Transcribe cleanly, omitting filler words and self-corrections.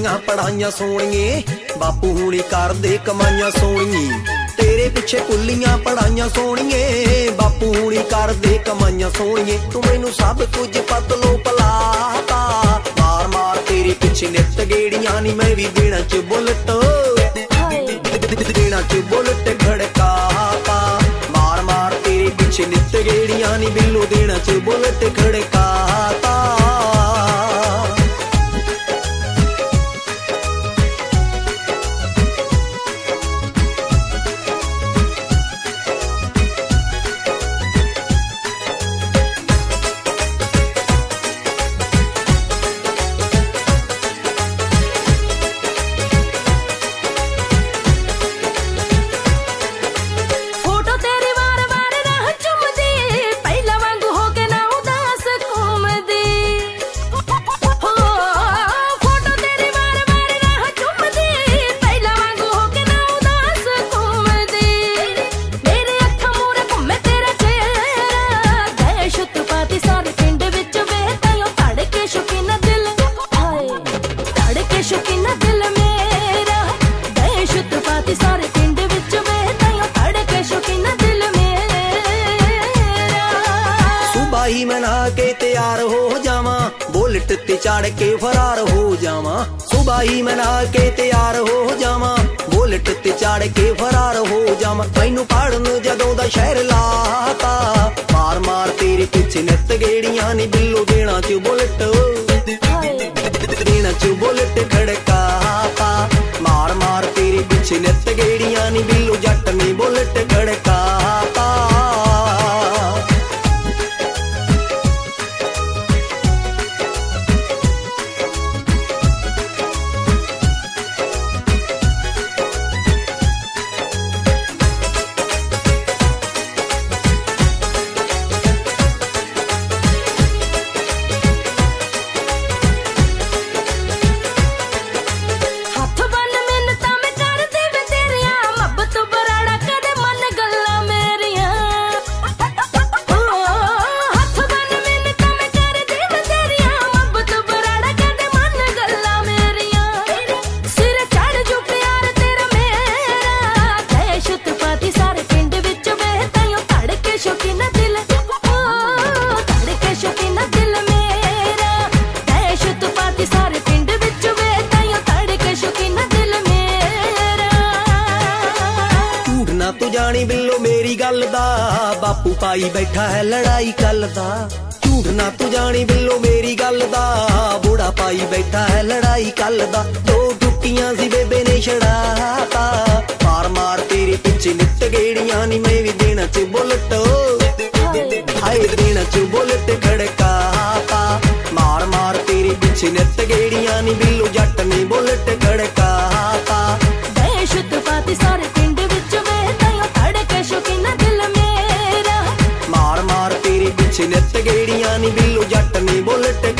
कुल्लियां पढ़ाइयां सोहणिए, बापू हुणी करदे कमाइयां सोहणिए। तेरे पिछे कुल्लियां पढ़ाइयां सोहणिए, बापू हुणी करदे कमाइयां सोहणिए। तू मैनू सब कुछ पतलो पलाता, मार मार तेरे पिछे नित गेड़ियां नी मैं भी देना च बुलट, देना च बुलट खड़काता। मार मार तेरे पिछे नित गेड़ियां नी बिल्लो देना च बुलट खड़काता। सुबाही मना के तैयार हो जावा, बुलेट ते चढ़ के फरार हो जावा। सुबाही मना के तैयार हो जावा, बुलेट ते चढ़ के फरार हो जावा। मैनू पढ़न जदों दा शहर लाता, मार मार तेरे पिछे नित गेड़ियां नी बिल्लो देना च बुलेट, देना च बुलेट खड़काता। मार मार तेरे पिछे नित गेड़ियां नी बिल्लो जट नी बुलेट खड़काता। तू जानी बिल्लो मेरी गल दा, बापू पाई बैठा है लड़ाई कल दा। झूठ ना तू जानी बिल्लो मेरी गल दा, बूढ़ा पाई बैठा है लड़ाई कल दा। दो टुक्कियां सी बेबे ने छड़ाता, मार मार तेरे पिछे नित गेड़ियां नी मैं भी देना च बुलट, हाय देना च बुलट खड़काता। मार मार तेरे पिछे नित गेड़ियां नी बिल्लो जट ने बुलट खड़काता। दहशत पाती सारे पिंड विच वेतां तड़के शौकीना दिल मेरा, मार मार तेरे पिछे नित गेड़ियां नी बिल्लो जट ने बुलट